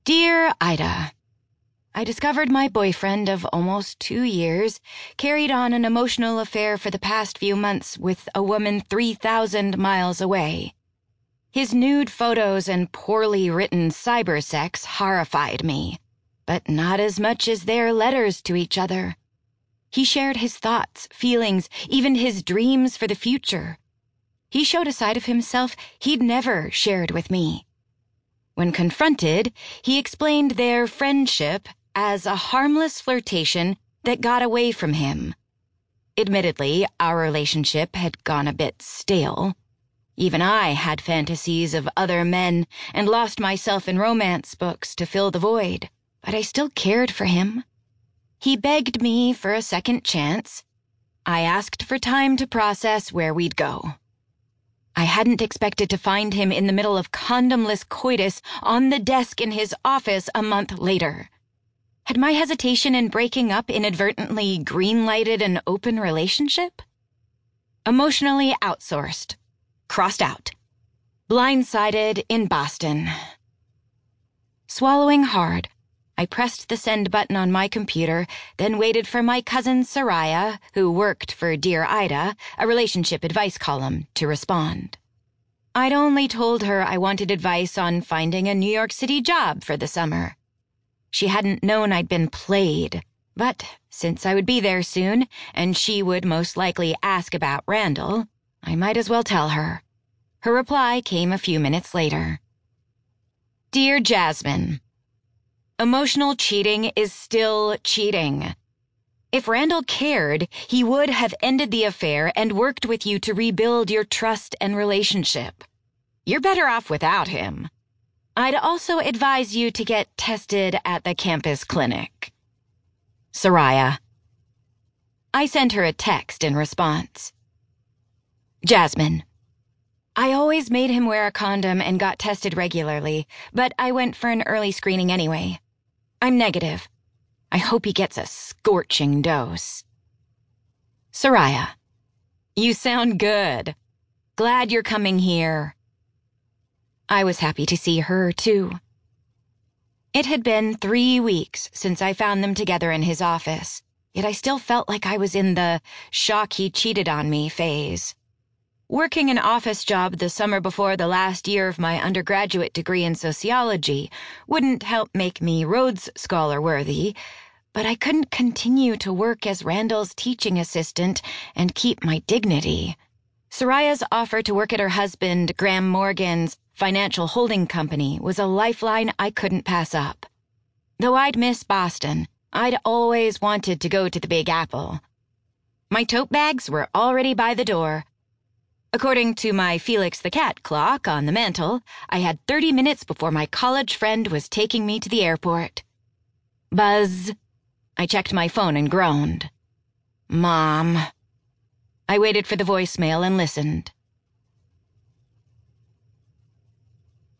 Dear Ida, I discovered my boyfriend of almost 2 years carried on an emotional affair for the past few months with a woman 3,000 miles away. His nude photos and poorly written cybersex horrified me, but not as much as their letters to each other. He shared his thoughts, feelings, even his dreams for the future. He showed a side of himself he'd never shared with me. When confronted, he explained their friendship as a harmless flirtation that got away from him. Admittedly, our relationship had gone a bit stale. Even I had fantasies of other men and lost myself in romance books to fill the void, but I still cared for him. He begged me for a second chance. I asked for time to process where we'd go. I hadn't expected to find him in the middle of condomless coitus on the desk in his office a month later. Had my hesitation in breaking up inadvertently green-lighted an open relationship? Emotionally outsourced. Crossed out. Blindsided in Boston. Swallowing hard, I pressed the send button on my computer, then waited for my cousin Soraya, who worked for Dear Ida, a relationship advice column, to respond. I'd only told her I wanted advice on finding a New York City job for the summer. She hadn't known I'd been played, but since I would be there soon, and she would most likely ask about Randall, I might as well tell her. Her reply came a few minutes later. Dear Jasmine, emotional cheating is still cheating. If Randall cared, he would have ended the affair and worked with you to rebuild your trust and relationship. You're better off without him. I'd also advise you to get tested at the campus clinic. Soraya. I sent her a text in response. Jasmine. I always made him wear a condom and got tested regularly, but I went for an early screening anyway. I'm negative. I hope he gets a scorching dose. Soraya. You sound good. Glad you're coming here. I was happy to see her, too. It had been 3 weeks since I found them together in his office, yet I still felt like I was in the shock he cheated on me phase. Working an office job the summer before the last year of my undergraduate degree in sociology wouldn't help make me Rhodes Scholar worthy, but I couldn't continue to work as Randall's teaching assistant and keep my dignity. Soraya's offer to work at her husband, Graham Morgan's financial holding company was a lifeline I couldn't pass up. Though I'd miss Boston, I'd always wanted to go to the Big Apple. My tote bags were already by the door. According to my Felix the Cat clock on the mantel, I had 30 minutes before my college friend was taking me to the airport. Buzz. I checked my phone and groaned. Mom. I waited for the voicemail and listened.